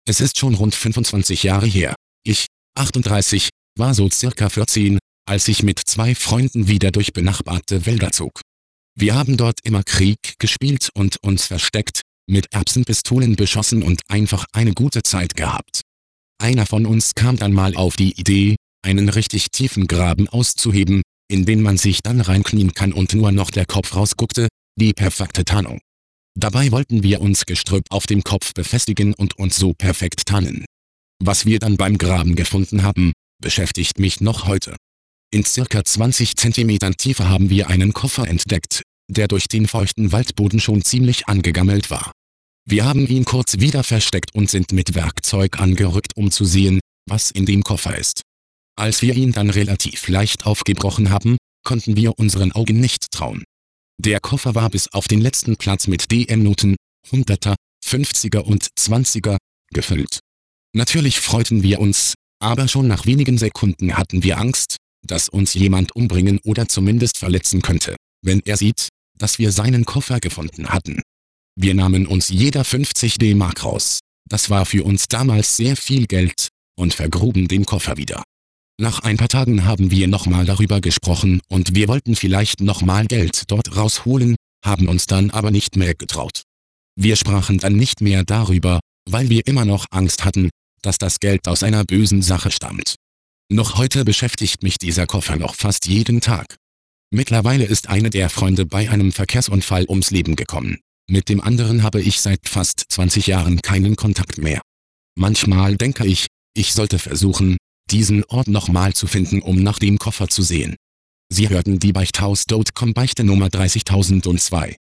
Es ist schon rund 25 Jahre her. Ich, 38, war so circa 14, als ich mit 2 Freunden wieder durch benachbarte Wälder zog. Wir haben dort immer Krieg gespielt und uns versteckt, mit Erbsenpistolen beschossen und einfach eine gute Zeit gehabt. Einer von uns kam dann mal auf die Idee, einen richtig tiefen Graben auszuheben, in den man sich dann reinknien kann und nur noch der Kopf rausguckte, die perfekte Tarnung. Dabei wollten wir uns Gestrüpp auf dem Kopf befestigen und uns so perfekt tarnen. Was wir dann beim Graben gefunden haben, beschäftigt mich noch heute. In circa 20 Zentimetern Tiefe haben wir einen Koffer entdeckt, der durch den feuchten Waldboden schon ziemlich angegammelt war. Wir haben ihn kurz wieder versteckt und sind mit Werkzeug angerückt, um zu sehen, was in dem Koffer ist. Als wir ihn dann relativ leicht aufgebrochen haben, konnten wir unseren Augen nicht trauen. Der Koffer war bis auf den letzten Platz mit DM-Noten, 100er, 50er und 20er, gefüllt. Natürlich freuten wir uns, aber schon nach wenigen Sekunden hatten wir Angst, dass uns jemand umbringen oder zumindest verletzen könnte, wenn er sieht, dass wir seinen Koffer gefunden hatten. Wir nahmen uns jeder 50 D-Mark raus, das war für uns damals sehr viel Geld, und vergruben den Koffer wieder. Nach ein paar Tagen haben wir nochmal darüber gesprochen und wir wollten vielleicht nochmal Geld dort rausholen, haben uns dann aber nicht mehr getraut. Wir sprachen dann nicht mehr darüber, weil wir immer noch Angst hatten, dass das Geld aus einer bösen Sache stammt. Noch heute beschäftigt mich dieser Koffer noch fast jeden Tag. Mittlerweile ist einer der Freunde bei einem Verkehrsunfall ums Leben gekommen. Mit dem anderen habe ich seit fast 20 Jahren keinen Kontakt mehr. Manchmal denke ich, ich sollte versuchen, diesen Ort nochmal zu finden, um nach dem Koffer zu sehen. Sie hörten die Beichthaus.com Beichte Nummer 30002.